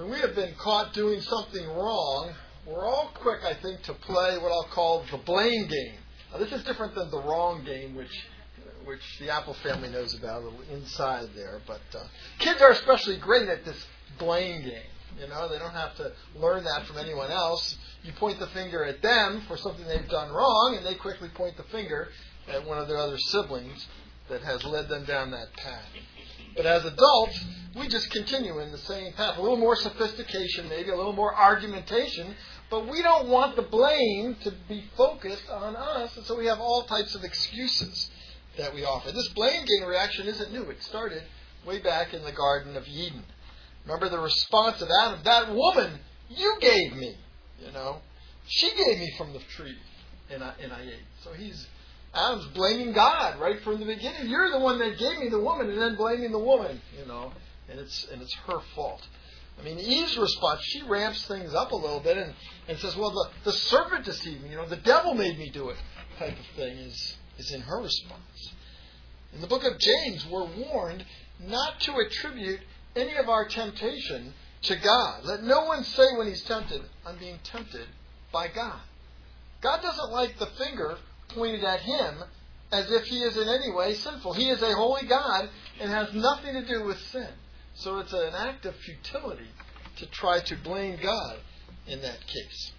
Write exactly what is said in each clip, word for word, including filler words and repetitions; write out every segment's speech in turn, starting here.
When we have been caught doing something wrong, we're all quick, I think, to play what I'll call the blame game. Now, this is different than the wrong game, which which the Apple family knows about, a little inside there. But uh, kids are especially great at this blame game. You know, they don't have to learn that from anyone else. You point the finger at them for something they've done wrong, and they quickly point the finger at one of their other siblings that has led them down that path. But as adults, we just continue in the same path. A little more sophistication, maybe a little more argumentation, but we don't want the blame to be focused on us, and so we have all types of excuses that we offer. This blame game reaction isn't new. It started way back in the Garden of Eden. Remember the response of Adam, that woman you gave me, you know. She gave me from the tree, and I, and I ate. So he's Adam's blaming God right from the beginning. You're the one that gave me the woman, and then blaming the woman, you know, and it's and it's her fault. I mean, Eve's response, she ramps things up a little bit and, and says, well, the, the serpent deceived me, you know, the devil made me do it, type of thing is, is in her response. In the book of James, we're warned not to attribute any of our temptation to God. Let no one say when he's tempted, I'm being tempted by God. God doesn't like the finger pointed at him as if he is in any way sinful. He is a holy God and has nothing to do with sin. So it's an act of futility to try to blame God in that case.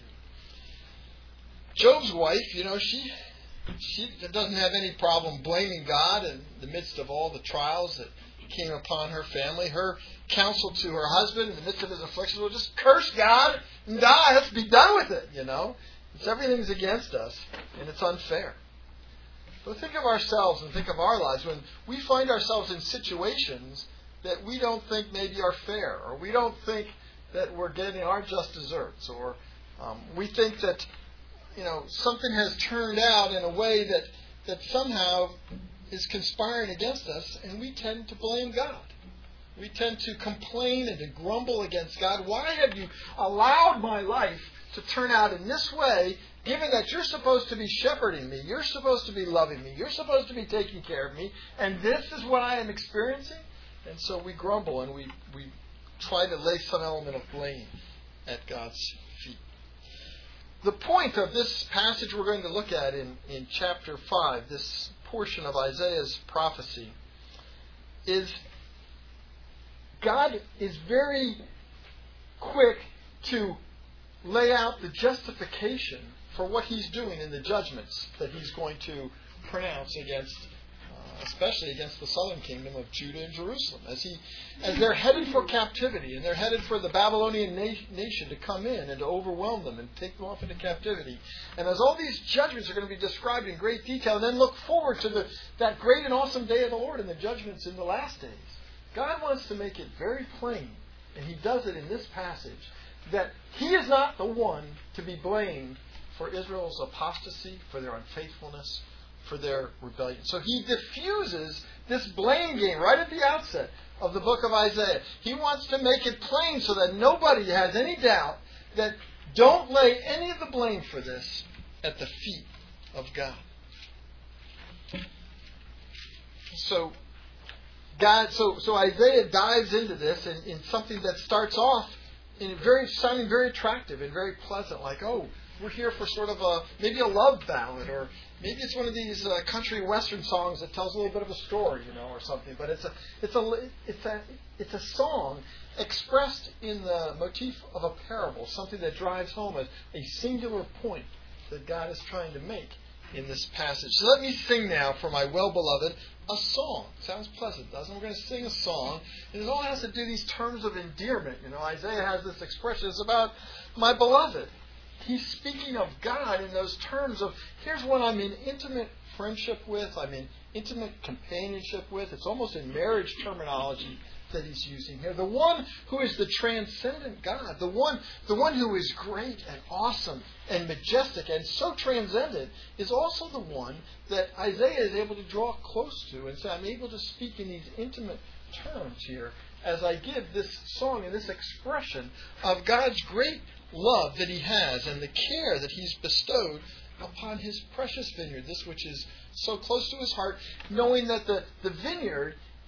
Job's wife, you know, she she doesn't have any problem blaming God in the midst of all the trials that came upon her family. Her counsel to her husband in the midst of his affliction was just curse God and die. Let's be done with it, you know. It's everything's against us, and it's unfair. But think of ourselves and think of our lives when we find ourselves in situations that we don't think maybe are fair, or we don't think that we're getting our just desserts, or um, we think that, you know, something has turned out in a way that, that somehow is conspiring against us, and we tend to blame God. We tend to complain and to grumble against God. Why have you allowed my life to turn out in this way, given that you're supposed to be shepherding me, you're supposed to be loving me, you're supposed to be taking care of me, and this is what I am experiencing? And so we grumble and we, we try to lay some element of blame at God's feet. The point of this passage we're going to look at in, in chapter five, this portion of Isaiah's prophecy, is God is very quick to lay out the justification for what he's doing in the judgments that he's going to pronounce against, uh, especially against the southern kingdom of Judah and Jerusalem. As he, as they're headed for captivity, and they're headed for the Babylonian na- nation to come in and to overwhelm them and take them off into captivity. And as all these judgments are going to be described in great detail, and then look forward to the, that great and awesome day of the Lord and the judgments in the last days, God wants to make it very plain, and he does it in this passage, that he is not the one to be blamed for Israel's apostasy, for their unfaithfulness, for their rebellion. So he diffuses this blame game right at the outset of the book of Isaiah. He wants to make it plain so that nobody has any doubt that don't lay any of the blame for this at the feet of God. So God, so, so Isaiah dives into this in, in something that starts off in very sounding very attractive and very pleasant, like, oh, we're here for sort of a maybe a love ballad, or maybe it's one of these uh, country western songs that tells a little bit of a story, you know, or something. But it's a it's a it's a it's a song expressed in the motif of a parable, something that drives home a, a singular point that God is trying to make in this passage. So let me sing now for my well-beloved a song. Sounds pleasant, doesn't it? We're going to sing a song, and it all has to do these terms of endearment. You know, Isaiah has this expression. It's about my beloved. He's speaking of God in those terms of, here's one I'm in intimate friendship with, I'm in intimate companionship with. It's almost in marriage terminology that he's using here. The one who is the transcendent God, the one, the one who is great and awesome and majestic and so transcendent, is also the one that Isaiah is able to draw close to and say, I'm able to speak in these intimate terms here as I give this song and this expression of God's great love that he has and the care that he's bestowed upon his precious vineyard, this which is so close to his heart, knowing that the, the vineyard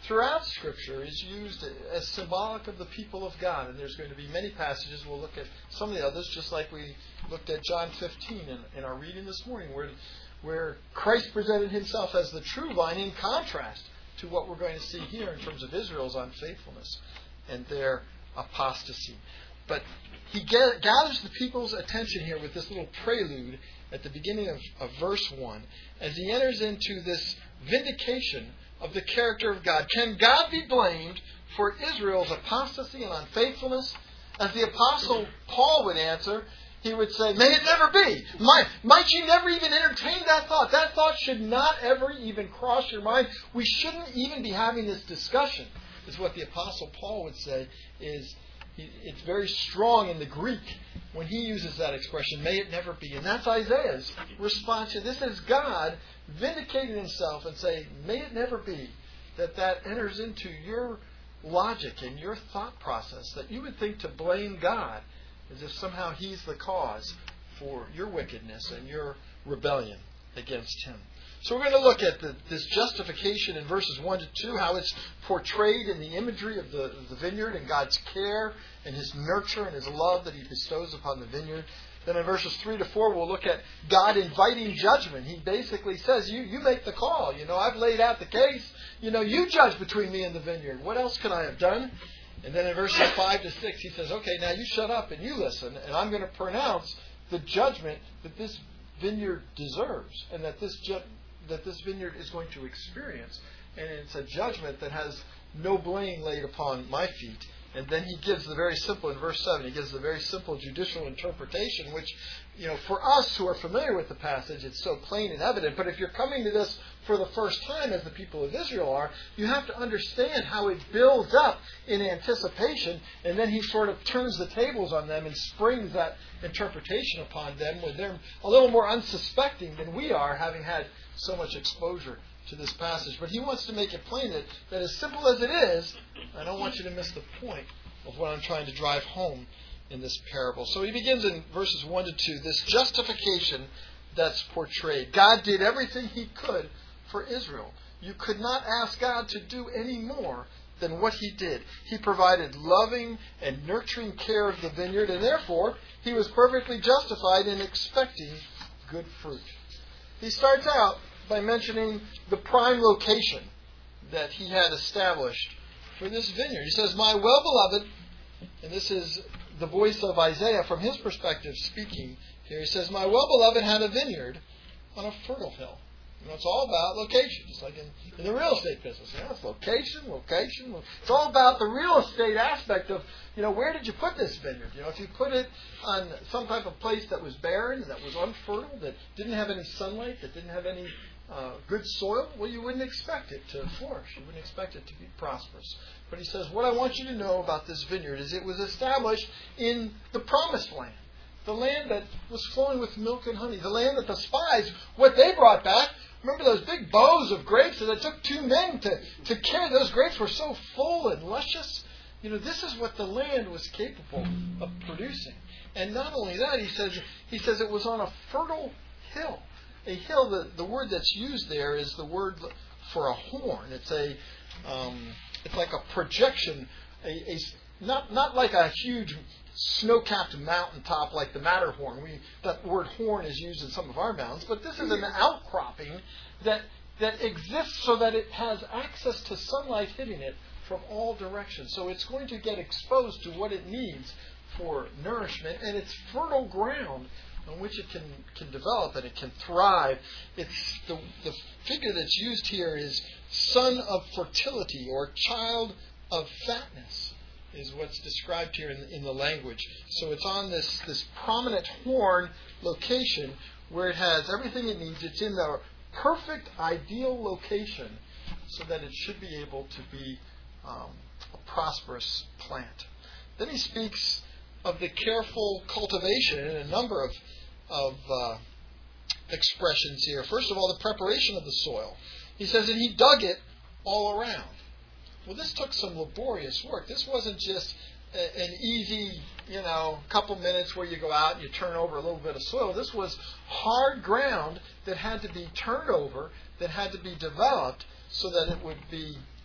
throughout Scripture is used as symbolic of the people of God. And there's going to be many passages. We'll look at some of the others, just like we looked at John fifteen in, in our reading this morning, where, where Christ presented himself as the true vine in contrast to what we're going to see here in terms of Israel's unfaithfulness and their apostasy. But he gathers the people's attention here with this little prelude at the beginning of, of verse one as he enters into this vindication of the character of God. Can God be blamed for Israel's apostasy and unfaithfulness? As the Apostle Paul would answer, he would say, may it never be. Might, might you never even entertain that thought? That thought should not ever even cross your mind. We shouldn't even be having this discussion, is what the Apostle Paul would say. Is It's very strong in the Greek when he uses that expression, may it never be. And that's Isaiah's response to this. Is God vindicating himself and saying, may it never be that that enters into your logic and your thought process, that you would think to blame God as if somehow he's the cause for your wickedness and your rebellion against him. So we're going to look at the, this justification in verses one to two, how it's portrayed in the imagery of the, the vineyard and God's care and his nurture and his love that he bestows upon the vineyard. Then in verses three to four, we'll look at God inviting judgment. He basically says, you, you make the call. You know, I've laid out the case. You know, you judge between me and the vineyard. What else can I have done? And then in verses five to six, he says, okay, now you shut up and you listen, and I'm going to pronounce the judgment that this vineyard deserves and that this ju- that this vineyard is going to experience. And it's a judgment that has no blame laid upon my feet. And then he gives the very simple, in verse seven, he gives the very simple judicial interpretation, which, you know, for us who are familiar with the passage, it's so plain and evident. But if you're coming to this for the first time, as the people of Israel are, you have to understand how it builds up in anticipation, and then he sort of turns the tables on them and springs that interpretation upon them when they're a little more unsuspecting than we are, having had so much exposure to this passage. But he wants to make it plain that, that as simple as it is, I don't want you to miss the point of what I'm trying to drive home in this parable. So he begins in verses one to two, this justification that's portrayed. God did everything he could for Israel. You could not ask God to do any more than what he did. He provided loving and nurturing care of the vineyard, and therefore he was perfectly justified in expecting good fruit. He starts out by mentioning the prime location that he had established for this vineyard. He says, my well-beloved, and this is the voice of Isaiah from his perspective speaking here. He says, my well-beloved had a vineyard on a fertile hill. You know, it's all about location. It's like in, in the real estate business. You know, it's location, location. It's all about the real estate aspect of, you know, where did you put this vineyard? You know, if you put it on some type of place that was barren, that was unfertile, that didn't have any sunlight, that didn't have any uh, good soil, well, you wouldn't expect it to flourish. You wouldn't expect it to be prosperous. But he says, what I want you to know about this vineyard is it was established in the promised land. The land that was flowing with milk and honey. The land that the spies, what they brought back, remember those big boughs of grapes that it took two men to, to carry? Those grapes were so full and luscious. You know, this is what the land was capable of producing. And not only that, he says he says it was on a fertile hill. A hill, the, the word that's used there is the word for a horn. It's a um, it's like a projection, a, a not not like a huge snow-capped mountaintop like the Matterhorn. We, that word horn is used in some of our mountains, but this is an outcropping that that exists so that it has access to sunlight hitting it from all directions. So it's going to get exposed to what it needs for nourishment, and it's fertile ground on which it can, can develop and it can thrive. It's the, the figure that's used here is son of fertility or child of fatness, is what's described here in, in the language. So it's on this, this prominent horn location where it has everything it needs. It's in the perfect, ideal location so that it should be able to be um, a prosperous plant. Then he speaks of the careful cultivation in a number of, of uh, expressions here. First of all, the preparation of the soil. He says that he dug it all around. Well, this took some laborious work. This wasn't just a, an easy, you know, couple minutes where you go out and you turn over a little bit of soil. This was hard ground that had to be turned over, that had to be developed so that it would be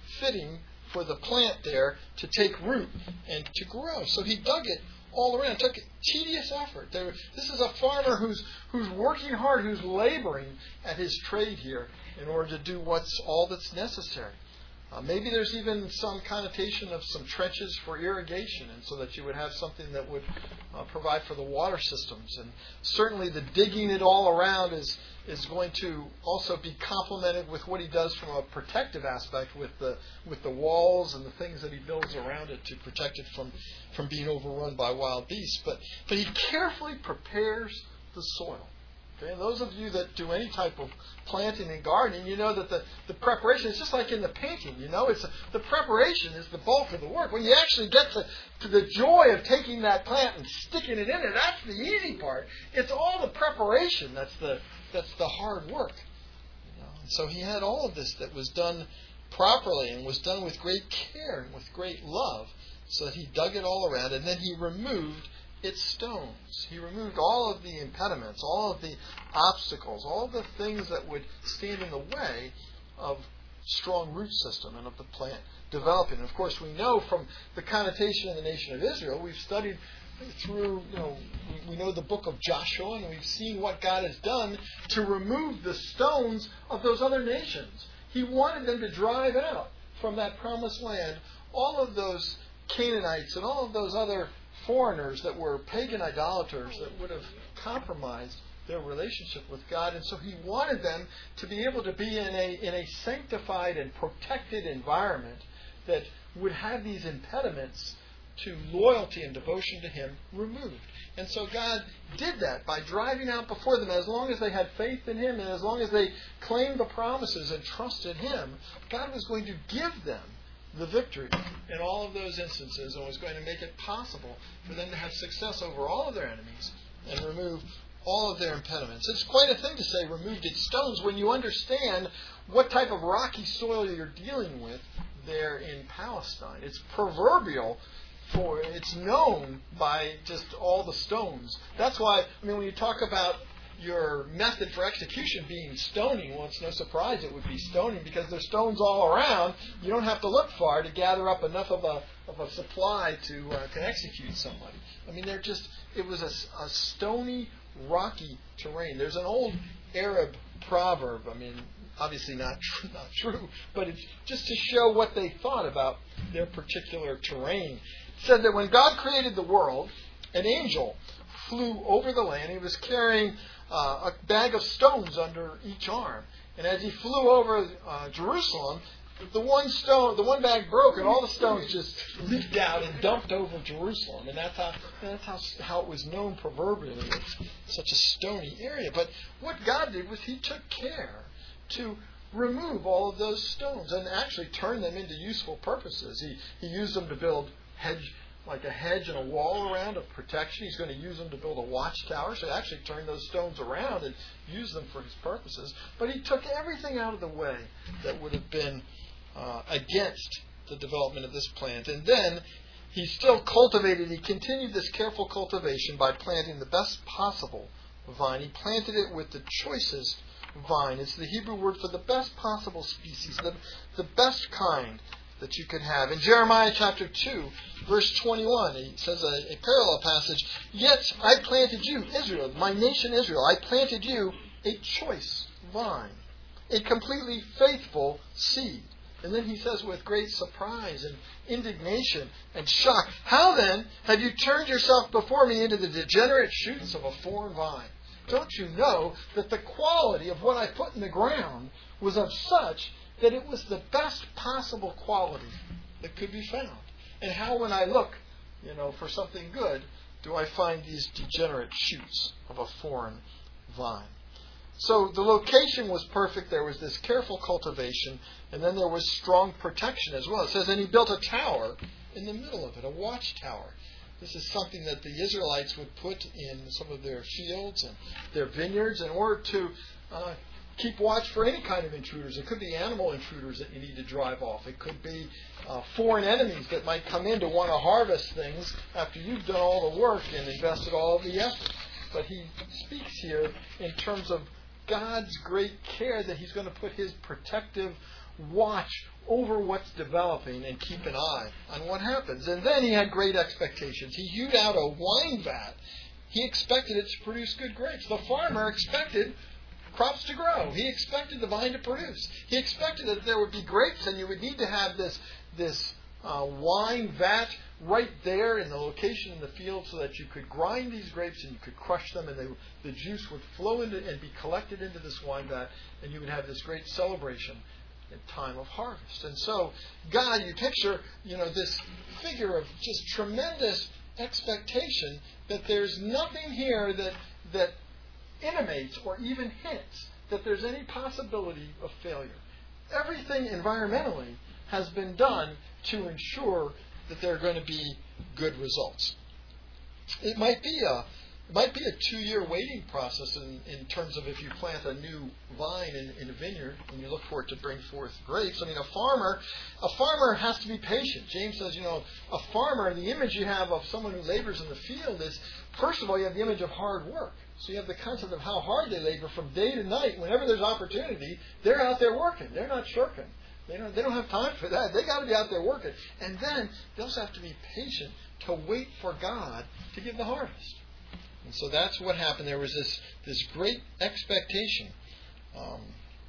fitting for the plant there to take root and to grow. So he dug it all around. It took tedious effort. There, this is a farmer who's who's working hard, who's laboring at his trade here in order to do what's all that's necessary. Uh, maybe there's even some connotation of some trenches for irrigation, and so that you would have something that would uh, provide for the water systems. And certainly the digging it all around is is going to also be complemented with what he does from a protective aspect with the with the walls and the things that he builds around it to protect it from, from being overrun by wild beasts. But but he carefully prepares the soil. Okay, and those of you that do any type of planting and gardening, you know that the, the preparation is just like in the painting. You know, it's a, the preparation is the bulk of the work. When you actually get to, to the joy of taking that plant and sticking it in there, that's the easy part. It's all the preparation that's the that's the hard work. You know? And so he had all of this that was done properly and was done with great care and with great love, so that he dug it all around, and then he removed its stones. He removed all of the impediments, all of the obstacles, all of the things that would stand in the way of strong root system and of the plant developing. And of course, we know from the connotation in the nation of Israel, we've studied through, you know, we know the book of Joshua, and we've seen what God has done to remove the stones of those other nations. He wanted them to drive out from that promised land all of those Canaanites and all of those other foreigners that were pagan idolaters that would have compromised their relationship with God. And so he wanted them to be able to be in a in a sanctified and protected environment that would have these impediments to loyalty and devotion to him removed. And so God did that by driving out before them. As long as they had faith in him and as long as they claimed the promises and trusted him, God was going to give them the victory in all of those instances, and was going to make it possible for them to have success over all of their enemies and remove all of their impediments. It's quite a thing to say removed its stones when you understand what type of rocky soil you're dealing with there in Palestine. It's proverbial for, it's known by just all the stones. That's why, I mean, when you talk about your method for execution being stoning, well, it's no surprise it would be stoning, because there's stones all around. You don't have to look far to gather up enough of a of a supply to uh, to execute somebody. I mean, they're just it was a, a stony, rocky terrain. There's an old Arab proverb. I mean, obviously not tr- not true, but it's just to show what they thought about their particular terrain. It said that when God created the world, an angel flew over the land. He was carrying Uh, a bag of stones under each arm. And as he flew over uh, Jerusalem, the one stone, the one bag broke, and all the stones just leaked out and dumped over Jerusalem. And that's how that's how how it was known proverbially as such a stony area. But what God did was he took care to remove all of those stones and actually turn them into useful purposes. He he used them to build hedge. Like a hedge and a wall around of protection. He's going to use them to build a watchtower. So he actually turned those stones around and used them for his purposes. But he took everything out of the way that would have been uh, against the development of this plant. And then he still cultivated, he continued this careful cultivation by planting the best possible vine. He planted it with the choicest vine. It's the Hebrew word for the best possible species, the, the best kind that you could have. In Jeremiah chapter two, verse twenty-one, he says a, a parallel passage, "Yet I planted you, Israel, my nation Israel, I planted you a choice vine, a completely faithful seed." And then he says with great surprise and indignation and shock, "How then have you turned yourself before me into the degenerate shoots of a foreign vine? Don't you know that the quality of what I put in the ground was of such that it was the best possible quality that could be found? And how, when I look, you know, for something good, do I find these degenerate shoots of a foreign vine?" So the location was perfect. There was this careful cultivation, and then there was strong protection as well. It says, and he built a tower in the middle of it, a watchtower. This is something that the Israelites would put in some of their fields and their vineyards in order to uh, keep watch for any kind of intruders. It could be animal intruders that you need to drive off. It could be uh, foreign enemies that might come in to want to harvest things after you've done all the work and invested all of the effort. But he speaks here in terms of God's great care that he's going to put his protective watch over what's developing and keep an eye on what happens. And then he had great expectations. He hewed out a wine vat. He expected it to produce good grapes. The farmer expected crops to grow. He expected the vine to produce. He expected that there would be grapes, and you would need to have this this uh, wine vat right there in the location in the field so that you could grind these grapes and you could crush them, and they, the juice would flow into and be collected into this wine vat, and you would have this great celebration in time of harvest. And so, God, you picture, you know, this figure of just tremendous expectation that there's nothing here that that intimates or even hints that there's any possibility of failure. Everything environmentally has been done to ensure that there are going to be good results. It might be a it might be a two-year waiting process in, in terms of if you plant a new vine in, in a vineyard and you look for it to bring forth grapes. I mean, a farmer, a farmer has to be patient. James says, you know, a farmer, the image you have of someone who labors in the field is, first of all, you have the image of hard work. So you have the concept of how hard they labor from day to night. Whenever there's opportunity, they're out there working. They're not shirking. They don't, they don't have time for that. They got to be out there working. And then they also have to be patient to wait for God to give the harvest. And so that's what happened. There was this, this great expectation. Um,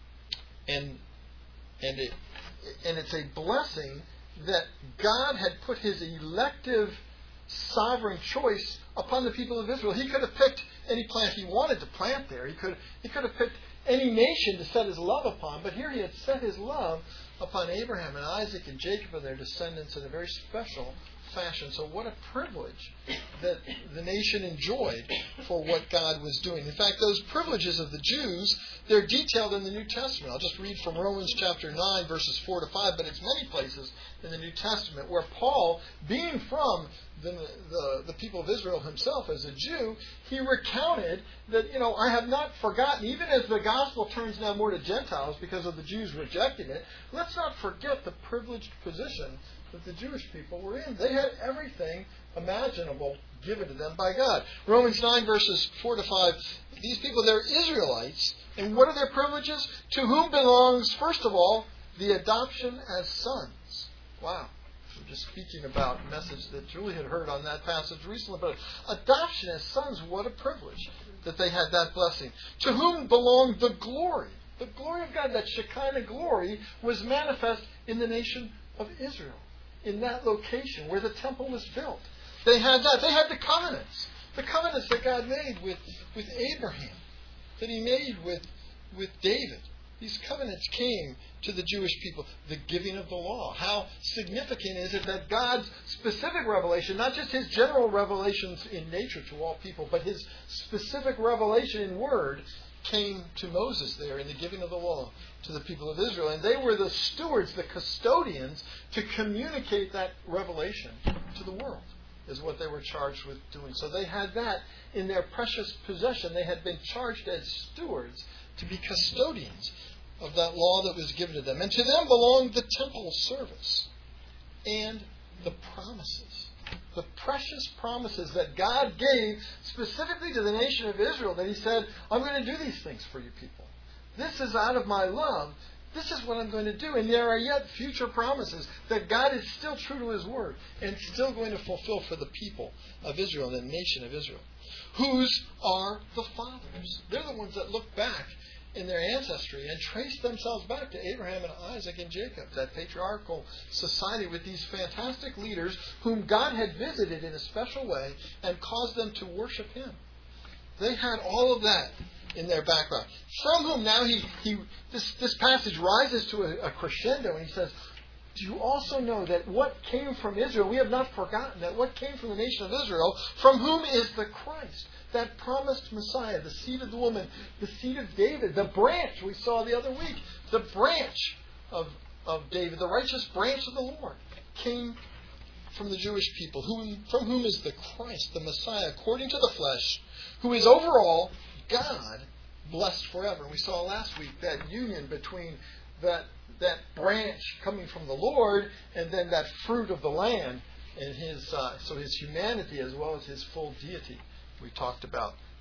and and it and it's a blessing that God had put his elective sovereign choice upon the people of Israel. He could have picked any plant he wanted to plant there. He could he could have picked any nation to set his love upon. But here he had set his love upon Abraham and Isaac and Jacob and their descendants in a very special fashion. So what a privilege that the nation enjoyed for what God was doing. In fact, those privileges of the Jews, they're detailed in the New Testament. I'll just read from Romans chapter nine, verses four to five, but it's many places in the New Testament where Paul, being from the, the, the people of Israel himself as a Jew, he recounted that, you know, I have not forgotten, even as the gospel turns now more to Gentiles because of the Jews rejecting it, let's not forget the privileged position that the Jewish people were in. They had everything imaginable given to them by God. Romans nine, verses four to five, these people, they're Israelites, and what are their privileges? To whom belongs, first of all, the adoption as sons. Wow. I'm just speaking about a message that Julie had heard on that passage recently, but adoption as sons, what a privilege that they had that blessing. To whom belonged the glory? The glory of God, that Shekinah glory, was manifest in the nation of Israel, in that location where the temple was built. They had that. They had the covenants. The covenants that God made with, with Abraham, that he made with, with David. These covenants came to the Jewish people. The giving of the law. How significant is it that God's specific revelation, not just his general revelations in nature to all people, but his specific revelation in word, came to Moses there in the giving of the law to the people of Israel. And they were the stewards, the custodians, to communicate that revelation to the world, is what they were charged with doing. So they had that in their precious possession. They had been charged as stewards to be custodians of that law that was given to them. And to them belonged the temple service and the promises. The precious promises that God gave specifically to the nation of Israel, that he said, I'm going to do these things for you people. This is out of my love. This is what I'm going to do. And there are yet future promises that God is still true to his word and still going to fulfill for the people of Israel, the nation of Israel. Whose are the fathers? They're the ones that look back in their ancestry and trace themselves back to Abraham and Isaac and Jacob, that patriarchal society with these fantastic leaders whom God had visited in a special way and caused them to worship him. They had all of that in their background. From whom now he, he this, this passage rises to a, a crescendo, and he says, do you also know that what came from Israel, we have not forgotten that what came from the nation of Israel, from whom is the Christ, that promised Messiah, the seed of the woman, the seed of David, the branch we saw the other week, the branch of, of David, the righteous branch of the Lord, came from the Jewish people, whom, from whom is the Christ, the Messiah, according to the flesh, who is over all God, blessed forever. We saw last week that union between that that branch coming from the Lord and then that fruit of the land, and his uh, so his humanity as well as his full deity we talked about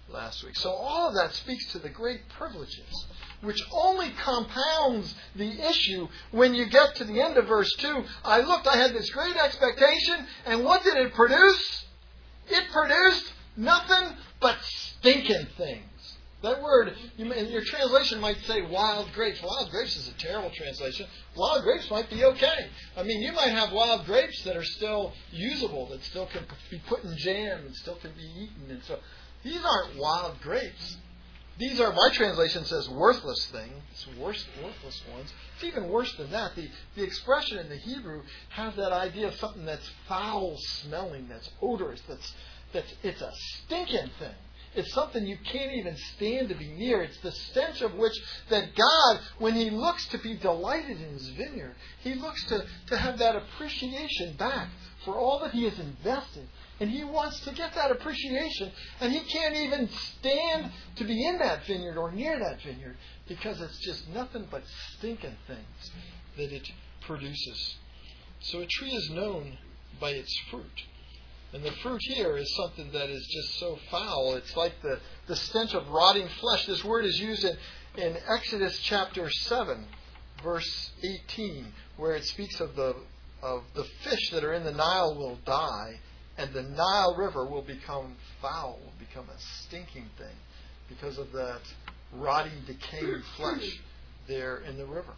last week. So all of that speaks to the great privileges, which only compounds the issue when you get to the end of verse two. I looked, I had this great expectation, and what did it produce? It produced nothing but stinking things. That word, you, in your translation might say wild grapes. Wild grapes is a terrible translation. Wild grapes might be okay. I mean, you might have wild grapes that are still usable, that still can be put in jam and still can be eaten. And so these aren't wild grapes. These are, my translation says, worthless things, worst, worthless ones. It's even worse than that. The, the expression in the Hebrew has that idea of something that's foul-smelling, that's odorous, that's, that's it's a stinking thing. It's something you can't even stand to be near. It's the stench of which that God, when He looks to be delighted in His vineyard, He looks to, to have that appreciation back for all that He has invested. And He wants to get that appreciation. And He can't even stand to be in that vineyard or near that vineyard because it's just nothing but stinking things that it produces. So a tree is known by its fruit. And the fruit here is something that is just so foul. It's like the, the stench of rotting flesh. This word is used in, in Exodus chapter seven, verse eighteen, where it speaks of the of the fish that are in the Nile will die, and the Nile River will become foul, will become a stinking thing because of that rotting, decaying flesh there in the river.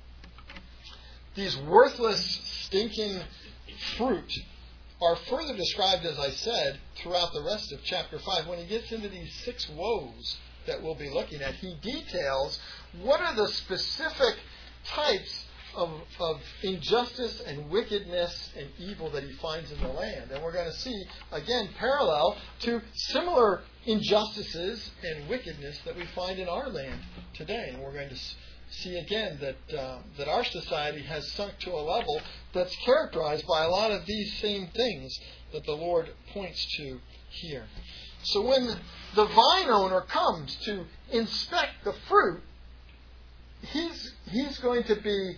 These worthless, stinking fruit are further described, as I said, throughout the rest of chapter five. When he gets into these six woes that we'll be looking at, he details what are the specific types of, of injustice and wickedness and evil that he finds in the land. And we're going to see, again, parallel to similar injustices and wickedness that we find in our land today. And we're going to see again that uh, that our society has sunk to a level that's characterized by a lot of these same things that the Lord points to here. So when the vine owner comes to inspect the fruit, he's he's going to be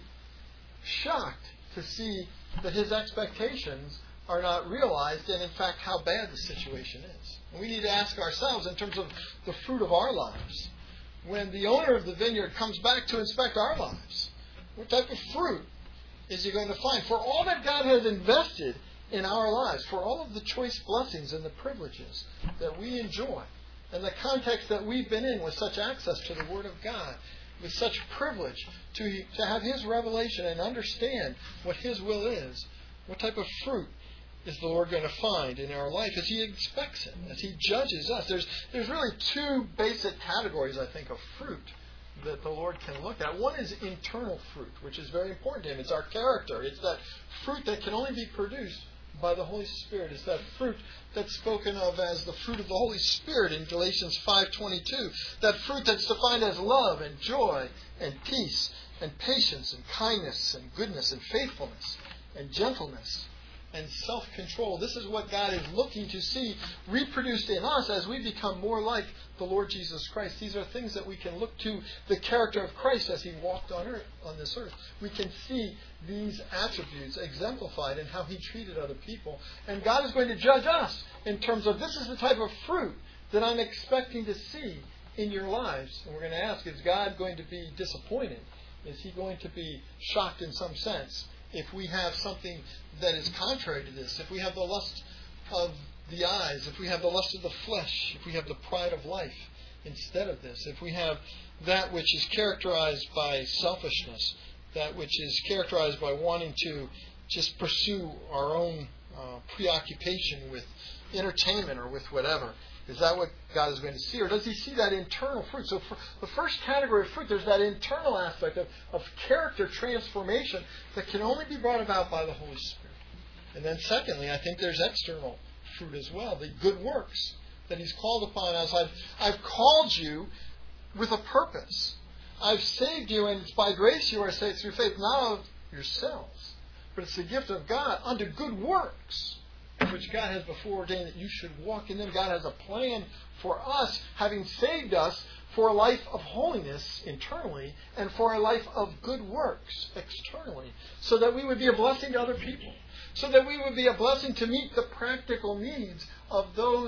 shocked to see that his expectations are not realized and, in fact, how bad the situation is. And we need to ask ourselves in terms of the fruit of our lives. When the owner of the vineyard comes back to inspect our lives, what type of fruit is he going to find? For all that God has invested in our lives, for all of the choice blessings and the privileges that we enjoy, and the context that we've been in with such access to the Word of God, with such privilege to, to have His revelation and understand what His will is, what type of fruit is the Lord going to find in our life as He expects it, as He judges us? There's there's really two basic categories, I think, of fruit that the Lord can look at. One is internal fruit, which is very important to Him. It's our character. It's that fruit that can only be produced by the Holy Spirit. It's that fruit that's spoken of as the fruit of the Holy Spirit in Galatians five twenty-two. That fruit that's defined as love and joy and peace and patience and kindness and goodness and faithfulness and gentleness and self-control. This is what God is looking to see reproduced in us as we become more like the Lord Jesus Christ. These are things that we can look to the character of Christ as He walked on earth, on this earth. We can see these attributes exemplified in how He treated other people. And God is going to judge us in terms of this is the type of fruit that I'm expecting to see in your lives. And we're going to ask, is God going to be disappointed? Is He going to be shocked in some sense if we have something that is contrary to this? If we have the lust of the eyes, if we have the lust of the flesh, if we have the pride of life instead of this, if we have that which is characterized by selfishness, that which is characterized by wanting to just pursue our own uh, preoccupation with entertainment or with whatever, is that what God is going to see? Or does He see that internal fruit? So for the first category of fruit, there's that internal aspect of, of character transformation that can only be brought about by the Holy Spirit. And then secondly, I think there's external fruit as well, the good works that He's called upon us. I've, I've called you with a purpose. I've saved you, and it's by grace you are saved through faith, not of yourselves, but it's the gift of God unto good works, which God has before ordained that you should walk in them. God has a plan for us, having saved us, for a life of holiness internally and for a life of good works externally, so that we would be a blessing to other people, so that we would be a blessing to meet the practical needs of those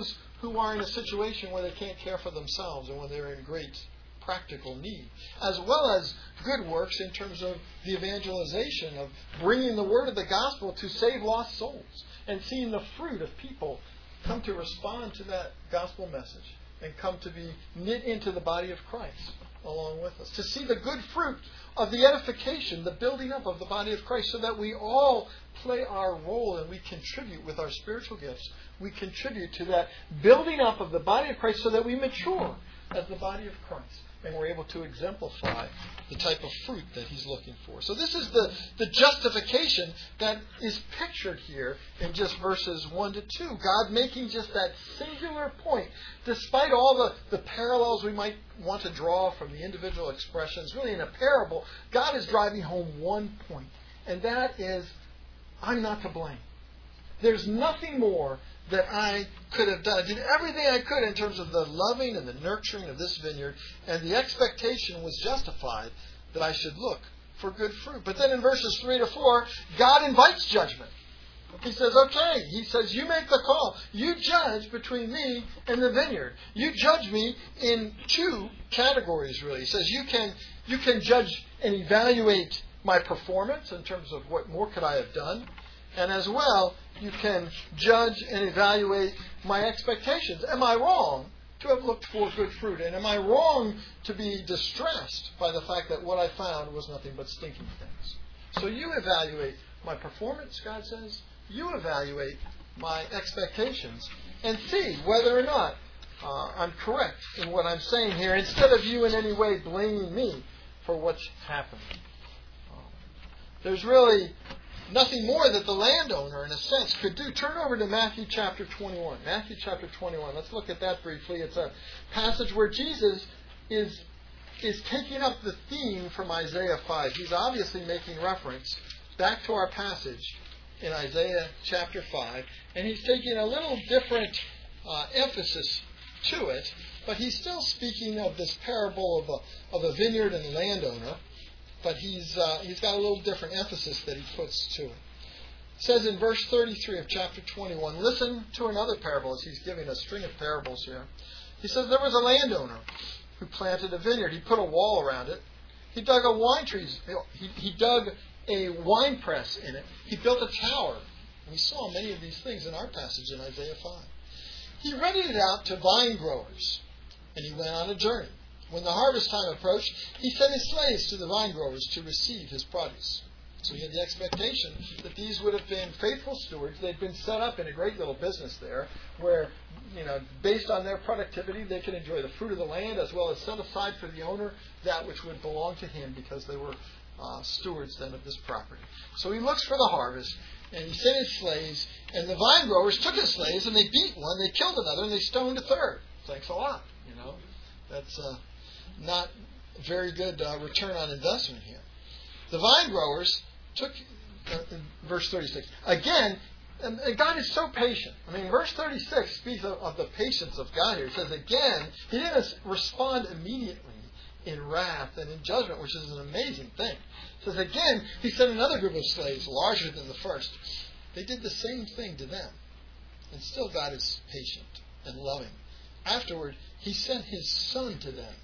who are in a situation where they can't care for themselves and when they're in great practical need, as well as good works in terms of the evangelization of bringing the word of the gospel to save lost souls and seeing the fruit of people come to respond to that gospel message and come to be knit into the body of Christ along with us. To see the good fruit of the edification, the building up of the body of Christ, so that we all play our role and we contribute with our spiritual gifts. We contribute to that building up of the body of Christ so that we mature as the body of Christ. And we're able to exemplify the type of fruit that He's looking for. So this is the, the justification that is pictured here in just verses one to two. God making just that singular point, despite all the, the parallels we might want to draw from the individual expressions. Really in a parable, God is driving home one point. And that is, I'm not to blame. There's nothing more that I could have done. I did everything I could in terms of the loving and the nurturing of this vineyard, and the expectation was justified that I should look for good fruit. But then in verses three to four, God invites judgment. He says, okay, He says, you make the call. You judge between me and the vineyard. You judge me in two categories, really. He says, you can, you can judge and evaluate my performance in terms of what more could I have done. And as well, you can judge and evaluate my expectations. Am I wrong to have looked for good fruit? And am I wrong to be distressed by the fact that what I found was nothing but stinking things? So you evaluate my performance, God says. You evaluate my expectations and see whether or not uh, I'm correct in what I'm saying here, instead of you in any way blaming me for what's happened. Uh, there's really nothing more that the landowner, in a sense, could do. Turn over to Matthew chapter twenty-one. Matthew chapter twenty-one. Let's look at that briefly. It's a passage where Jesus is, is taking up the theme from Isaiah five. He's obviously making reference back to our passage in Isaiah chapter five. And he's taking a little different uh, emphasis to it. But he's still speaking of this parable of a, of a vineyard and landowner. But he's uh, he's got a little different emphasis that he puts to it. It says in verse thirty-three of chapter twenty-one, listen to another parable as he's giving a string of parables here. He says there was a landowner who planted a vineyard. He put a wall around it. He dug a wine trees. He, he dug a wine press in it. He built a tower. And we saw many of these things in our passage in Isaiah five. He rented it out to vine growers, and he went on a journey. When the harvest time approached, he sent his slaves to the vine growers to receive his produce. So he had the expectation that these would have been faithful stewards. They'd been set up in a great little business there where, you know, based on their productivity, they could enjoy the fruit of the land as well as set aside for the owner that which would belong to him because they were uh, stewards then of this property. So he looks for the harvest, and he sent his slaves, and the vine growers took his slaves, and they beat one, they killed another, and they stoned a third. Thanks a lot, you know. That's... Uh, Not very good uh, return on investment here. The vine growers took, uh, verse thirty-six, again, and, and God is so patient. I mean, verse thirty-six speaks of, of the patience of God here. It says, again, He didn't respond immediately in wrath and in judgment, which is an amazing thing. It says, again, He sent another group of slaves, larger than the first. They did the same thing to them. And still God is patient and loving. Afterward, He sent His Son to them.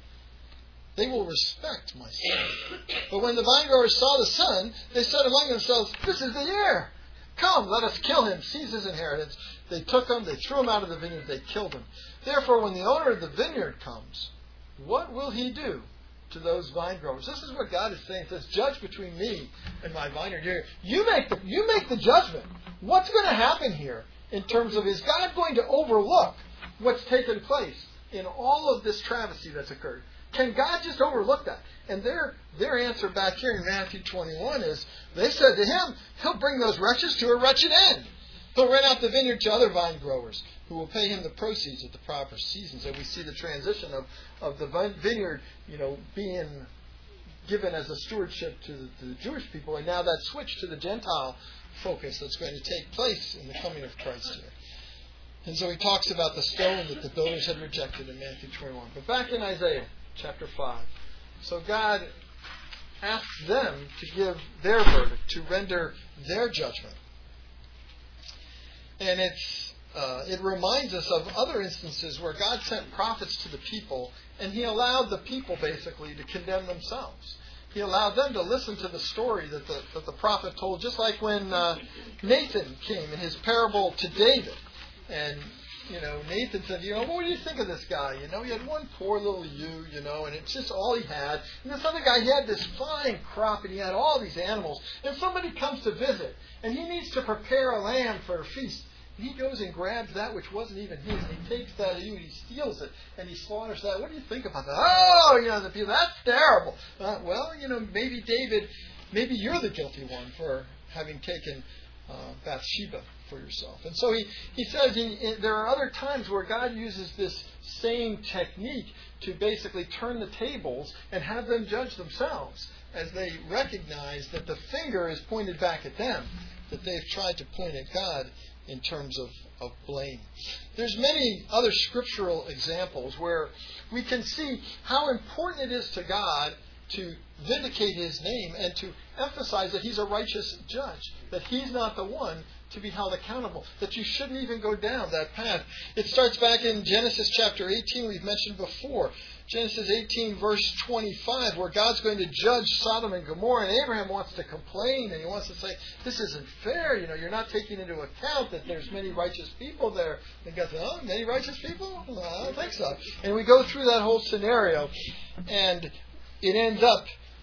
They will respect my Son. But when the vinegrowers saw the Son, they said among themselves, this is the heir. Come, let us kill him, seize his inheritance. They took him, they threw him out of the vineyard, they killed him. Therefore, when the owner of the vineyard comes, what will he do to those vine growers? This is what God is saying. It says, judge between me and my vineyard here. You make the, you make the judgment. What's going to happen here in terms of, is God going to overlook what's taken place in all of this travesty that's occurred? Can God just overlook that? And their their answer back here in Matthew twenty-one is, they said to him, He'll bring those wretches to a wretched end. He'll rent out the vineyard to other vine growers who will pay him the proceeds at the proper season. So we see the transition of, of the vineyard, you know, being given as a stewardship to the, to the Jewish people, and now that switch to the Gentile focus that's going to take place in the coming of Christ here. And so he talks about the stone that the builders had rejected in Matthew twenty-one. But back in Isaiah chapter five. So God asks them to give their verdict, to render their judgment. And it's uh, it reminds us of other instances where God sent prophets to the people, and He allowed the people basically to condemn themselves. He allowed them to listen to the story that the, that the prophet told, just like when uh, Nathan came in his parable to David. And, you know, Nathan said, you know, what do you think of this guy? You know, he had one poor little ewe, you know, and it's just all he had. And this other guy, he had this fine crop, and he had all these animals. And somebody comes to visit, and he needs to prepare a lamb for a feast. He goes and grabs that which wasn't even his, and he takes that ewe and he steals it, and he slaughters that. What do you think about that? Oh, you know, the people, that's terrible. Uh, well, you know, maybe David, maybe you're the guilty one for having taken uh, Bathsheba for yourself. And so he, he says he, he, there are other times where God uses this same technique to basically turn the tables and have them judge themselves as they recognize that the finger is pointed back at them, that they've tried to point at God in terms of, of blame. There's many other scriptural examples where we can see how important it is to God to vindicate His name and to emphasize that He's a righteous judge, that He's not the one to be held accountable, that you shouldn't even go down that path. It starts back in Genesis chapter eighteen, we've mentioned before. Genesis eighteen, verse twenty-five, where God's going to judge Sodom and Gomorrah, and Abraham wants to complain, and he wants to say, this isn't fair, you know, you're not taking into account that there's many righteous people there. And God says, oh, many righteous people? Well, I don't think so. And we go through that whole scenario, and it ends up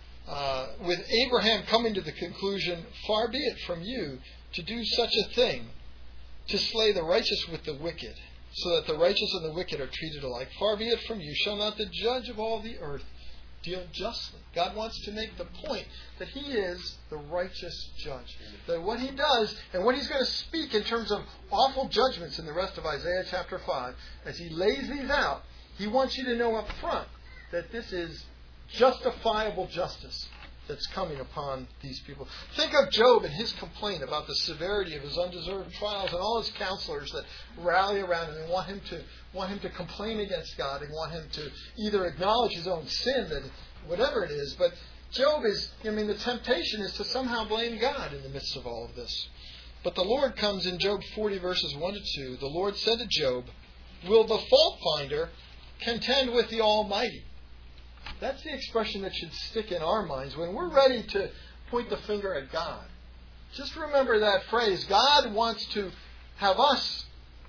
uh, with Abraham coming to the conclusion, far be it from you to do such a thing, to slay the righteous with the wicked, so that the righteous and the wicked are treated alike. Far be it from you, shall not the judge of all the earth deal justly? God wants to make the point that He is the righteous judge. That what He does, and what He's going to speak in terms of awful judgments in the rest of Isaiah chapter five, as He lays these out, He wants you to know up front that this is justifiable justice that's coming upon these people. Think of Job and his complaint about the severity of his undeserved trials, and all his counselors that rally around him and want him to want him to complain against God and want him to either acknowledge his own sin, that whatever it is. But Job is, I mean, the temptation is to somehow blame God in the midst of all of this. But the Lord comes in Job forty, verses one to two. The Lord said to Job, will the fault finder contend with the Almighty? That's the expression that should stick in our minds when we're ready to point the finger at God. Just remember that phrase. God wants to have us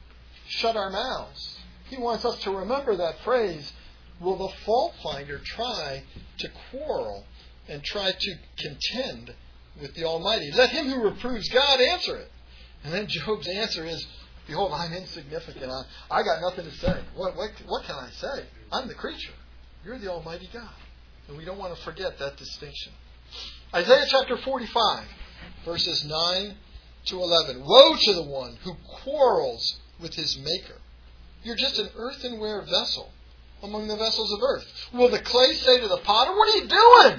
shut our mouths. He wants us to remember that phrase. Will the fault finder try to quarrel and try to contend with the Almighty? Let him who reproves God answer it. And then Job's answer is, behold, I'm insignificant. I, I got nothing to say. What, what, what can I say? I'm the creature. You're the Almighty God. And we don't want to forget that distinction. Isaiah chapter forty-five, verses nine to eleven. Woe to the one who quarrels with his Maker. You're just an earthenware vessel among the vessels of earth. Will the clay say to the potter, what are you doing?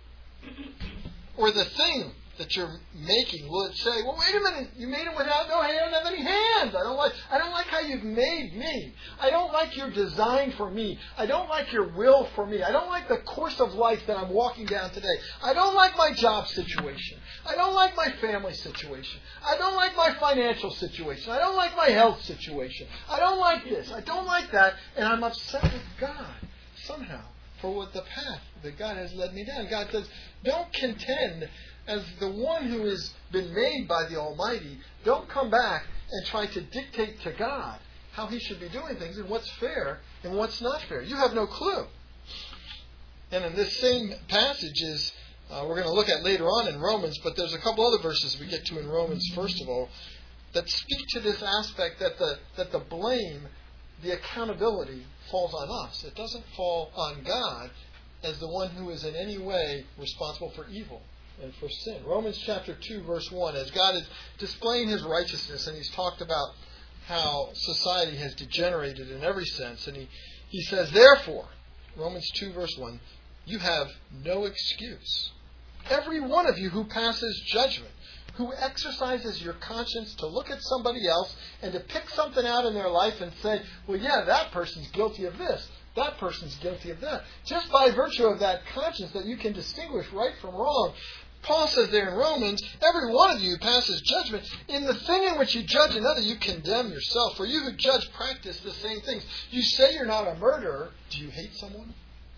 Or the thing that you're making, will it say, well, wait a minute, you made it without no hand, I don't have any hands. I don't like I don't like how you've made me. I don't like your design for me. I don't like your will for me. I don't like the course of life that I'm walking down today. I don't like my job situation. I don't like my family situation. I don't like my financial situation. I don't like my health situation. I don't like this. I don't like that. And I'm upset with God somehow for what the path that God has led me down. God says, don't contend as the one who has been made by the Almighty. Don't come back and try to dictate to God how He should be doing things and what's fair and what's not fair. You have no clue. And in this same passage is, uh, we're going to look at later on in Romans, but there's a couple other verses we get to in Romans, first of all, that speak to this aspect that the that the blame, the accountability, falls on us. It doesn't fall on God as the one who is in any way responsible for evil and for sin. Romans chapter two, verse one, as God is displaying His righteousness, and He's talked about how society has degenerated in every sense, and He, he says, therefore, Romans two, verse one, you have no excuse. Every one of you who passes judgment, who exercises your conscience to look at somebody else and to pick something out in their life and say, well, yeah, that person's guilty of this. That person's guilty of that. Just by virtue of that conscience that you can distinguish right from wrong, Paul says there in Romans, every one of you passes judgment. In the thing in which you judge another, you condemn yourself. For you who judge practice the same things. You say you're not a murderer. Do you hate someone?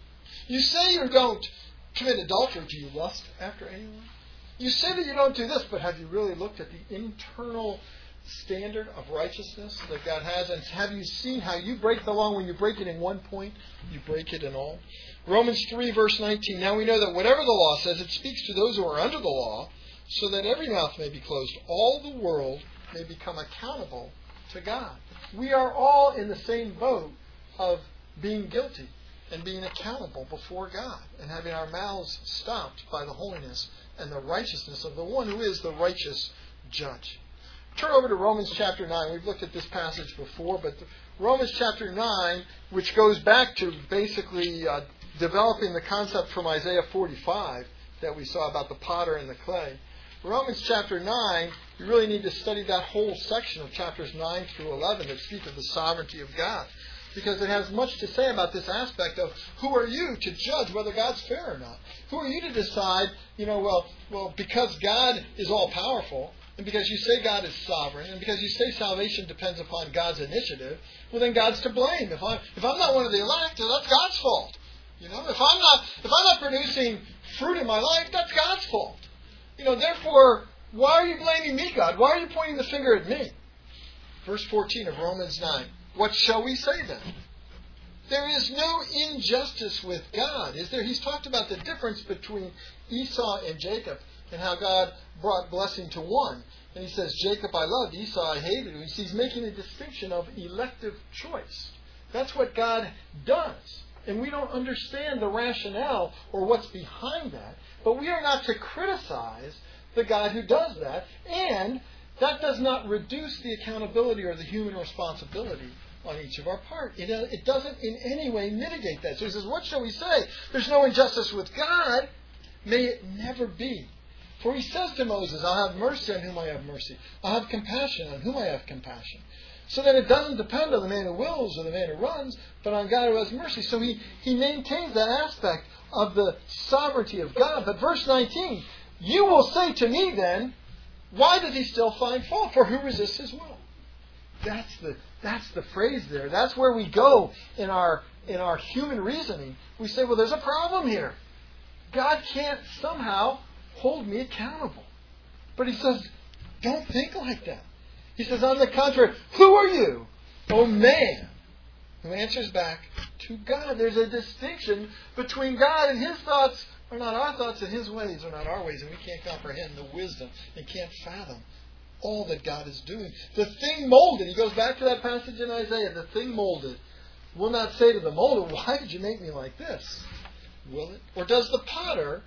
You say you don't commit adultery. Do you lust after anyone? You say that you don't do this, but have you really looked at the internal standard of righteousness that God has? And have you seen how you break the law? When you break it in one point, you break it in all. Romans three, verse nineteen. Now we know that whatever the law says, it speaks to those who are under the law, so that every mouth may be closed. All the world may become accountable to God. We are all in the same boat of being guilty and being accountable before God and having our mouths stopped by the holiness and the righteousness of the one who is the righteous judge. Turn over to Romans chapter nine. We've looked at this passage before, but Romans chapter nine, which goes back to basically uh, developing the concept from Isaiah forty-five that we saw about the potter and the clay. Romans chapter nine, you really need to study that whole section of chapters nine through eleven that speak of the sovereignty of God, because it has much to say about this aspect of who are you to judge whether God's fair or not? Who are you to decide, you know, well, well, because God is all-powerful, and because you say God is sovereign, and because you say salvation depends upon God's initiative, well, then God's to blame. If I'm, if I'm not one of the elect, well, that's God's fault. You know, if I'm not, if I'm not producing fruit in my life, that's God's fault. You know, therefore, why are you blaming me, God? Why are you pointing the finger at me? Verse fourteen of Romans nine. What shall we say then? There is no injustice with God, is there? He's talked about the difference between Esau and Jacob and how God brought blessing to one. And he says, Jacob I loved, Esau I hated. He's making a distinction of elective choice. That's what God does. And we don't understand the rationale or what's behind that. But we are not to criticize the God who does that. And that does not reduce the accountability or the human responsibility on each of our part. It, uh, it doesn't in any way mitigate that. So he says, what shall we say? There's no injustice with God. May it never be. For he says to Moses, I'll have mercy on whom I have mercy. I'll have compassion on whom I have compassion. So that it doesn't depend on the man who wills or the man who runs, but on God who has mercy. So he, he maintains that aspect of the sovereignty of God. But verse nineteen, you will say to me then, why does he still find fault? For who resists his will? That's the that's the phrase there. That's where we go in our in our human reasoning. We say, well, there's a problem here. God can't somehow hold me accountable. But he says, don't think like that. He says, on the contrary, who are you, O man, who answers back to God? There's a distinction between God and his thoughts are not our thoughts, and his ways are not our ways, and we can't comprehend the wisdom and can't fathom all that God is doing. The thing molded, he goes back to that passage in Isaiah, the thing molded will not say to the molder, why did you make me like this? Will it? Or does the potter,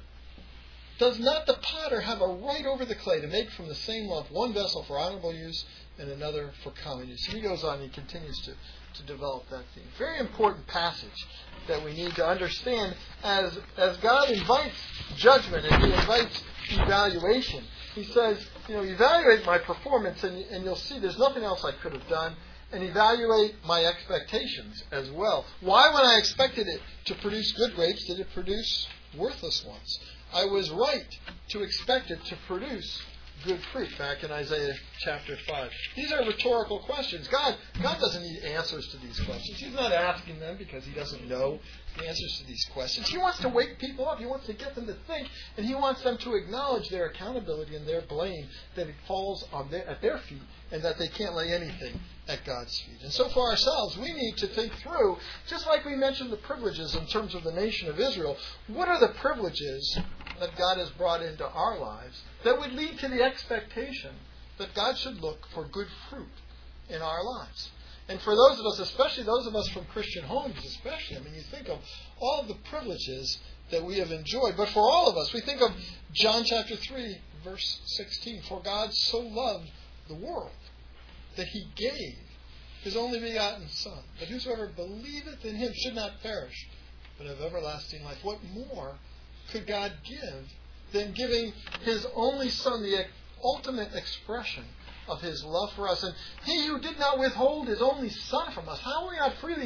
does not the potter have a right over the clay to make from the same lump one vessel for honorable use and another for common use? And he goes on, he continues to, to develop that theme. Very important passage that we need to understand as, as God invites judgment and he invites evaluation. He says, you know, evaluate my performance and, and you'll see there's nothing else I could have done, and evaluate my expectations as well. Why, when I expected it to produce good grapes, did it produce worthless ones? I was right to expect it to produce good fruit, back in Isaiah chapter five. These are rhetorical questions. God, God doesn't need answers to these questions. He's not asking them because he doesn't know the answers to these questions. He wants to wake people up. He wants to get them to think, and he wants them to acknowledge their accountability and their blame, that it falls on their, at their feet, and that they can't lay anything at God's feet. And so for ourselves, we need to think through, just like we mentioned the privileges in terms of the nation of Israel, what are the privileges that God has brought into our lives that would lead to the expectation that God should look for good fruit in our lives? And for those of us, especially those of us from Christian homes, especially, I mean, you think of all of the privileges that we have enjoyed. But for all of us, we think of John chapter three, verse sixteen. For God so loved the world that he gave his only begotten Son, that whosoever believeth in him should not perish, but have everlasting life. What more could God give than giving his only Son, the ultimate expression of his love for us? And he who did not withhold his only Son from us, how will he not freely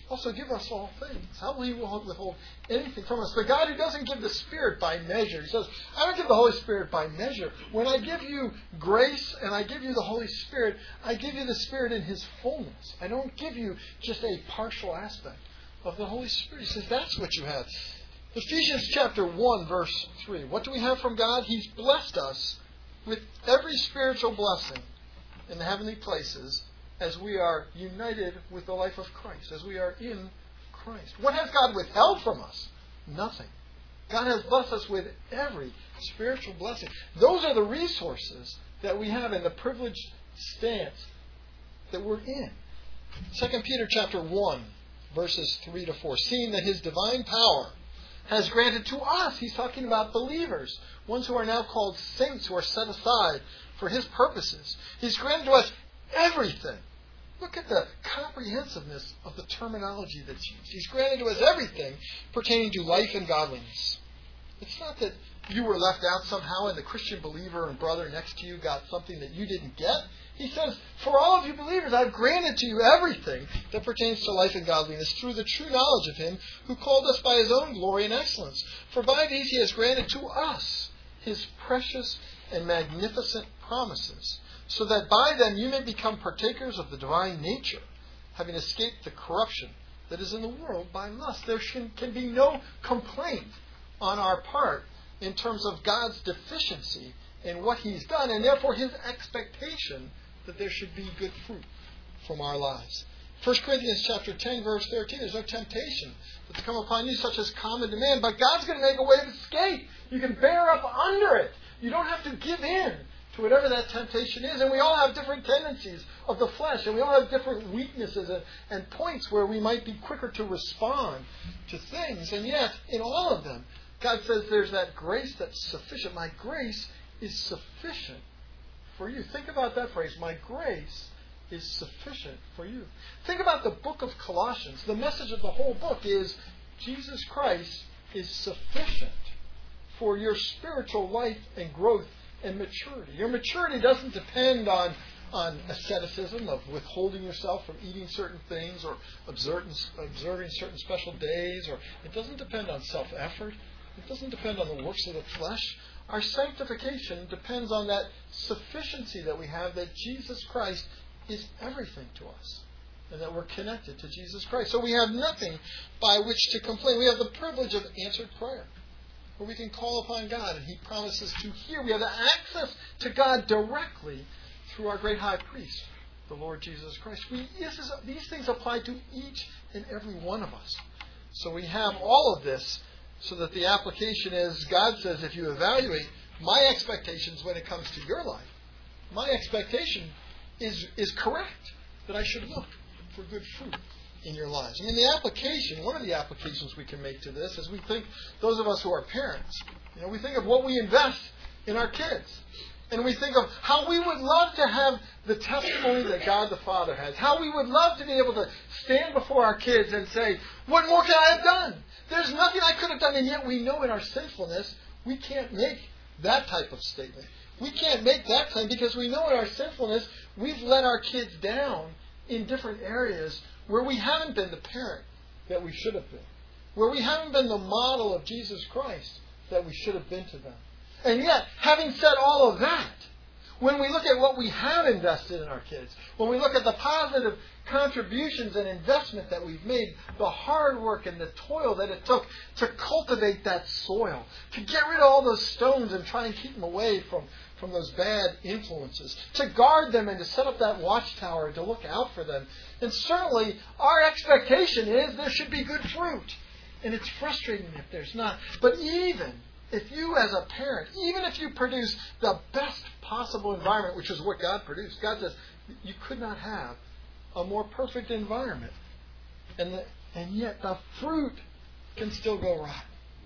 also give us all things. How will He withhold anything from us? The God who doesn't give the Spirit by measure. He says, I don't give the Holy Spirit by measure. When I give you grace and I give you the Holy Spirit, I give you the Spirit in His fullness. I don't give you just a partial aspect of the Holy Spirit. He says, that's what you have. Ephesians chapter one, verse three. What do we have from God? He's blessed us with every spiritual blessing in the heavenly places as we are united with the life of Christ, as we are in Christ. What has God withheld from us? Nothing. God has blessed us with every spiritual blessing. Those are the resources that we have in the privileged stance that we're in. Second Peter chapter one, verses three to four. Seeing that His divine power has granted to us, he's talking about believers, ones who are now called saints, who are set aside for His purposes. He's granted to us everything. Look at the comprehensiveness of the terminology that's used. He's granted to us everything pertaining to life and godliness. It's not that you were left out somehow and the Christian believer and brother next to you got something that you didn't get. He says, for all of you believers, I've granted to you everything that pertains to life and godliness through the true knowledge of Him who called us by His own glory and excellence. For by these He has granted to us His precious and magnificent promises, so that by them you may become partakers of the divine nature, having escaped the corruption that is in the world by lust. There can be no complaint on our part in terms of God's deficiency in what He's done, and therefore His expectation that there should be good fruit from our lives. First Corinthians chapter ten, verse thirteen, there's no temptation that's come upon you such as common to man, but God's going to make a way of escape. You can bear up under it. You don't have to give in to whatever that temptation is. And we all have different tendencies of the flesh, and we all have different weaknesses and, and points where we might be quicker to respond to things. And yet, in all of them, God says there's that grace that's sufficient. My grace is sufficient for you. Think about that phrase. My grace is sufficient for you. Think about the book of Colossians. The message of the whole book is Jesus Christ is sufficient for your spiritual life and growth and maturity. Your maturity doesn't depend on, on asceticism, of withholding yourself from eating certain things or observing, observing certain special days, or it doesn't depend on self-effort. It doesn't depend on the works of the flesh. Our sanctification depends on that sufficiency that we have, that Jesus Christ is everything to us, and that we're connected to Jesus Christ. So we have nothing by which to complain. We have the privilege of answered prayer, where we can call upon God, and He promises to hear. We have the access to God directly through our great high priest, the Lord Jesus Christ. We, this is, these things apply to each and every one of us. So we have all of this, so that the application is, God says, if you evaluate my expectations when it comes to your life, my expectation is, is correct, that I should look for good fruit in your lives. I mean, the application, one of the applications we can make to this is we think, those of us who are parents, you know, we think of what we invest in our kids. And we think of how we would love to have the testimony that God the Father has. How we would love to be able to stand before our kids and say, what more could I have done? There's nothing I could have done. And yet we know in our sinfulness, we can't make that type of statement. We can't make that claim because we know in our sinfulness, we've let our kids down in different areas where we haven't been the parent that we should have been. Where we haven't been the model of Jesus Christ that we should have been to them. And yet, having said all of that, when we look at what we have invested in our kids, when we look at the positive contributions and investment that we've made, the hard work and the toil that it took to cultivate that soil, to get rid of all those stones and try and keep them away from, from those bad influences, to guard them and to set up that watchtower and to look out for them. And certainly, our expectation is there should be good fruit. And it's frustrating if there's not. But even if you as a parent, even if you produce the best possible environment, which is what God produced, God says you could not have a more perfect environment. And, the, and yet the fruit can still go rotten.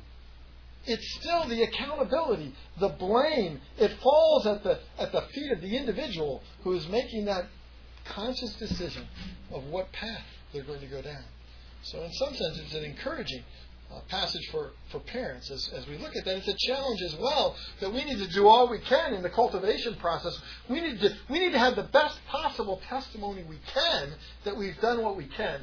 It's still the accountability, the blame. It falls at the at the feet of the individual who is making that conscious decision of what path they're going to go down. So in some sense, it's an encouraging Uh, passage for, for parents. As, as we look at that, it's a challenge as well that we need to do all we can in the cultivation process. We need to we need to have the best possible testimony we can that we've done what we can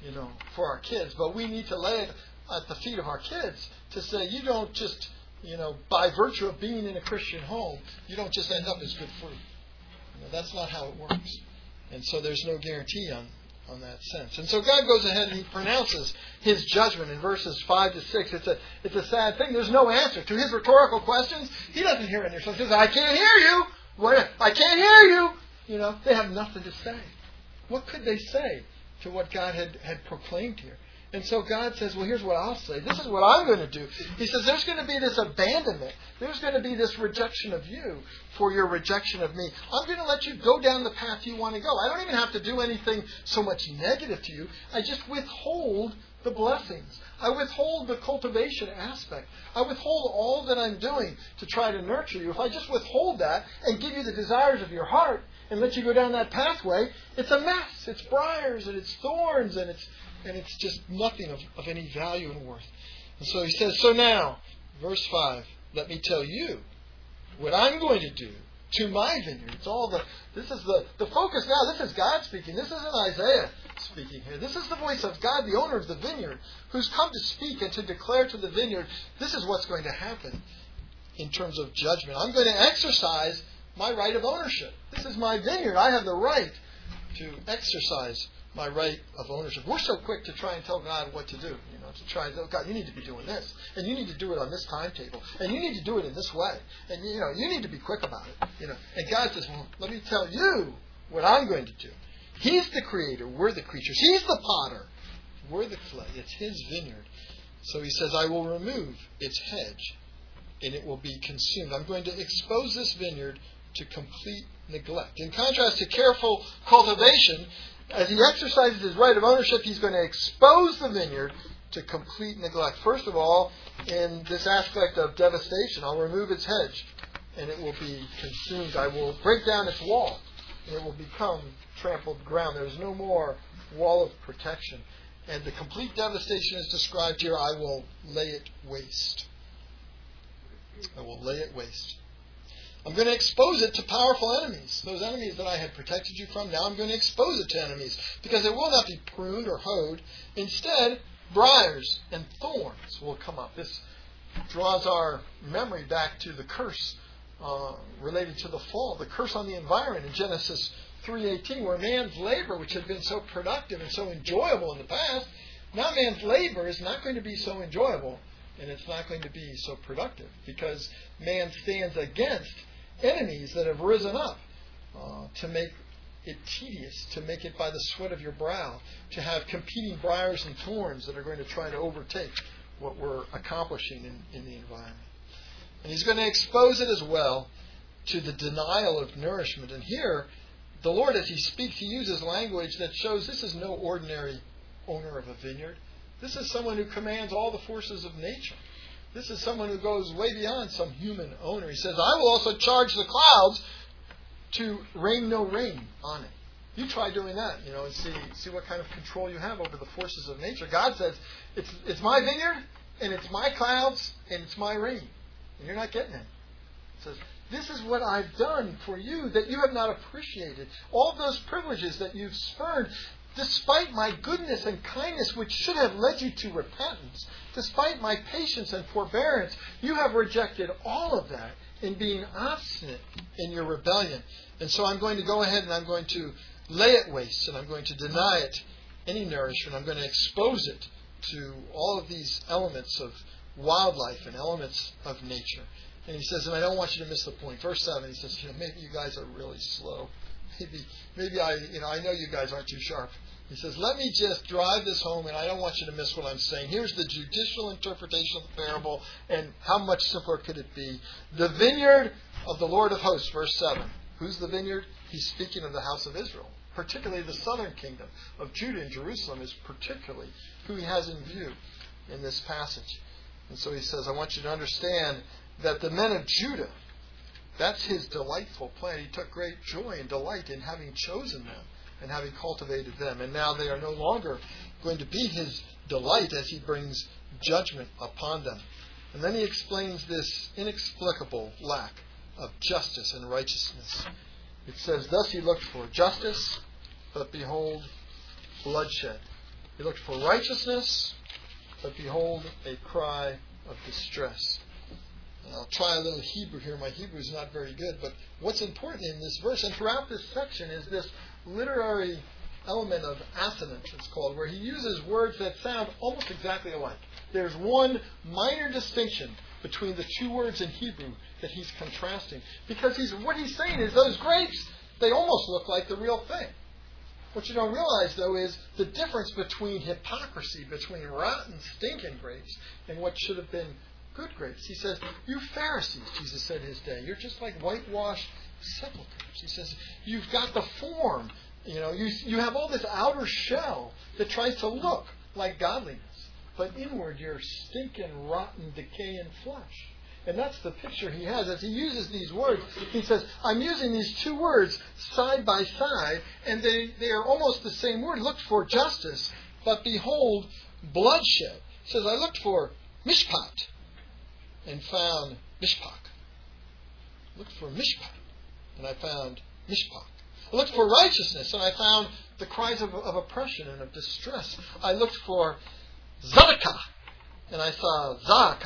you know, for our kids. But we need to lay it at the feet of our kids to say, you don't just, you know, by virtue of being in a Christian home, you don't just end up as good fruit. You know, that's not how it works. And so there's no guarantee on, on that sense. And so God goes ahead and He pronounces His judgment in verses five to six. It's a it's a sad thing. There's no answer to His rhetorical questions. He doesn't hear any. So He says, I can't hear you. What? I can't hear you. You know, they have nothing to say. What could they say to what God had, had proclaimed here? And so God says, well, here's what I'll say. This is what I'm going to do. He says, there's going to be this abandonment. There's going to be this rejection of you for your rejection of me. I'm going to let you go down the path you want to go. I don't even have to do anything so much negative to you. I just withhold the blessings. I withhold the cultivation aspect. I withhold all that I'm doing to try to nurture you. If I just withhold that and give you the desires of your heart and let you go down that pathway, it's a mess. It's briars and it's thorns and it's and it's just nothing of, of any value and worth. And so He says, so now, verse five, let me tell you what I'm going to do to my vineyard. It's all the this is the, the focus now. This is God speaking. This isn't Isaiah speaking here. This is the voice of God, the owner of the vineyard, who's come to speak and to declare to the vineyard, this is what's going to happen in terms of judgment. I'm going to exercise my right of ownership. This is my vineyard. I have the right to exercise my right of ownership. We're so quick to try and tell God what to do. You know, to try and tell God, you need to be doing this, and you need to do it on this timetable, and you need to do it in this way, and you know, you need to be quick about it. You know, and God says, well, let me tell you what I'm going to do. He's the creator. We're the creatures. He's the potter. We're the clay. It's His vineyard. So He says, I will remove its hedge, and it will be consumed. I'm going to expose this vineyard to complete neglect. In contrast to careful cultivation, as He exercises His right of ownership, He's going to expose the vineyard to complete neglect. First of all, in this aspect of devastation, I'll remove its hedge, and it will be consumed. I will break down its wall, and it will become trampled ground. There's no more wall of protection. And the complete devastation is described here. I will lay it waste. I will lay it waste. I'm going to expose it to powerful enemies. Those enemies that I had protected you from, now I'm going to expose it to enemies, because it will not be pruned or hoed. Instead, briars and thorns will come up. This draws our memory back to the curse uh, related to the fall, the curse on the environment in Genesis three eighteen, where man's labor, which had been so productive and so enjoyable in the past, now man's labor is not going to be so enjoyable, and it's not going to be so productive, because man stands against enemies that have risen up uh, to make it tedious, to make it by the sweat of your brow, to have competing briars and thorns that are going to try to overtake what we're accomplishing in, in the environment. And He's going to expose it as well to the denial of nourishment. And here, the Lord, as He speaks, He uses language that shows this is no ordinary owner of a vineyard. This is someone who commands all the forces of nature. This is someone who goes way beyond some human owner. He says, I will also charge the clouds to rain no rain on it. You try doing that, you know, and see see what kind of control you have over the forces of nature. God says, it's it's my vineyard, and it's my clouds, and it's my rain. And you're not getting it. He says, this is what I've done for you that you have not appreciated. All those privileges that you've spurned, despite my goodness and kindness, which should have led you to repentance, despite my patience and forbearance, you have rejected all of that in being obstinate in your rebellion. And so I'm going to go ahead and I'm going to lay it waste, and I'm going to deny it any nourishment. I'm going to expose it to all of these elements of wildlife and elements of nature. And He says, and I don't want you to miss the point. Verse seven, He says, you know, maybe you guys are really slow. Maybe, maybe I, you know, I know you guys aren't too sharp. He says, let me just drive this home, and I don't want you to miss what I'm saying. Here's the judicial interpretation of the parable, and how much simpler could it be? The vineyard of the Lord of hosts, verse seven. Who's the vineyard? He's speaking of the house of Israel. Particularly the southern kingdom of Judah and Jerusalem is particularly who He has in view in this passage. And so He says, I want you to understand that the men of Judah, that's His delightful plan. He took great joy and delight in having chosen them and having cultivated them. And now they are no longer going to be His delight as He brings judgment upon them. And then He explains this inexplicable lack of justice and righteousness. It says, thus He looked for justice, but behold, bloodshed. He looked for righteousness, but behold, a cry of distress. And I'll try a little Hebrew here. My Hebrew is not very good, but what's important in this verse and throughout this section is this literary element of assonance, it's called, where he uses words that sound almost exactly alike. There's one minor distinction between the two words in Hebrew that he's contrasting. Because he's what he's saying is those grapes, they almost look like the real thing. What you don't realize, though, is the difference between hypocrisy, between rotten, stinking grapes, and what should have been good grapes. He says, you Pharisees, Jesus said in his day, you're just like whitewashed sepulchres. He says, you've got the form. You know, you, you have all this outer shell that tries to look like godliness. But inward, you're stinking, rotten, decaying flesh. And that's the picture he has. As he uses these words, he says, I'm using these two words side by side, and they, they are almost the same word. Looked for justice, but behold, bloodshed. He says, I looked for mishpat and found mishpak. Looked for mishpat, and I found mishpak. I looked for righteousness, and I found the cries of, of oppression and of distress. I looked for zadaka, and I saw zaaka.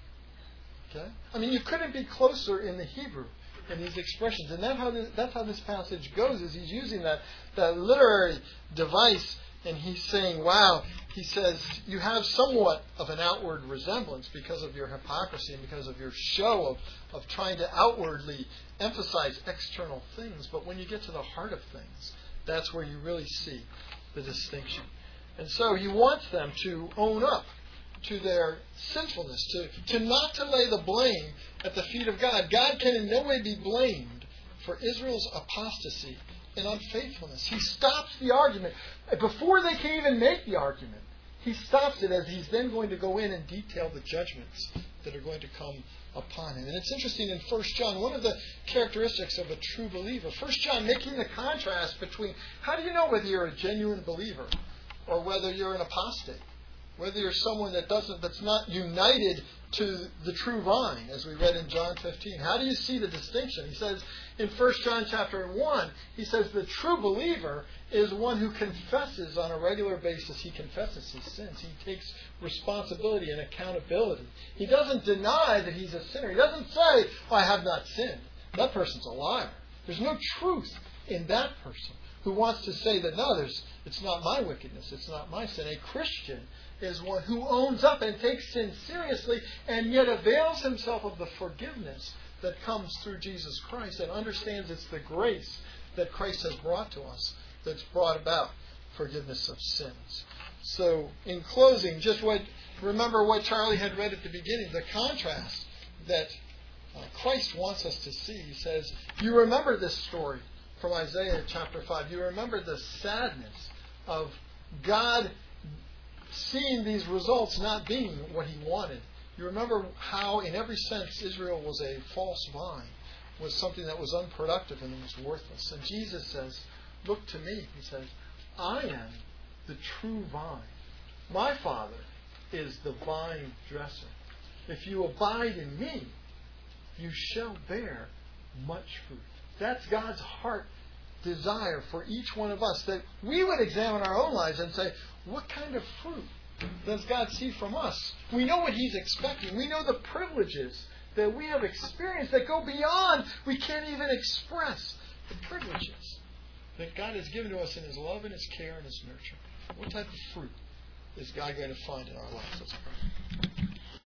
Okay? I mean, you couldn't be closer in the Hebrew in these expressions. And that how this, that's how this passage goes, is he's using that, that literary device, and he's saying, wow, he says, you have somewhat of an outward resemblance because of your hypocrisy and because of your show of, of trying to outwardly emphasize external things. But when you get to the heart of things, that's where you really see the distinction. And so he wants them to own up to their sinfulness, to, to not to lay the blame at the feet of God. God can in no way be blamed for Israel's apostasy and unfaithfulness. He stops the argument. Before they can even make the argument, he stops it as he's then going to go in and detail the judgments that are going to come upon him. And it's interesting in First John, one of the characteristics of a true believer, First John making the contrast between, how do you know whether you're a genuine believer or whether you're an apostate? Whether you're someone that doesn't, that's not united to the true vine, as we read in John fifteen. How do you see the distinction? He says in First John chapter one, he says the true believer is one who confesses on a regular basis. He confesses his sins. He takes responsibility and accountability. He doesn't deny that he's a sinner. He doesn't say, oh, I have not sinned. That person's a liar. There's no truth in that person who wants to say that, no, there's, it's not my wickedness, it's not my sin. A Christian is one who owns up and takes sin seriously and yet avails himself of the forgiveness that comes through Jesus Christ and understands it's the grace that Christ has brought to us that's brought about forgiveness of sins. So, in closing, just what remember what Charlie had read at the beginning, the contrast that uh, Christ wants us to see. He says, you remember this story from Isaiah chapter five. You remember the sadness of God seeing these results not being what he wanted. You remember how, in every sense, Israel was a false vine, was something that was unproductive and was worthless. And Jesus says, look to me. He says, I am the true vine. My Father is the vine dresser. If you abide in me, you shall bear much fruit. That's God's heart desire for each one of us, that we would examine our own lives and say, what kind of fruit does God see from us? We know what he's expecting. We know the privileges that we have experienced that go beyond, we can't even express the privileges that God has given to us in his love and his care and his nurture. What type of fruit is God going to find in our lives? Let's pray.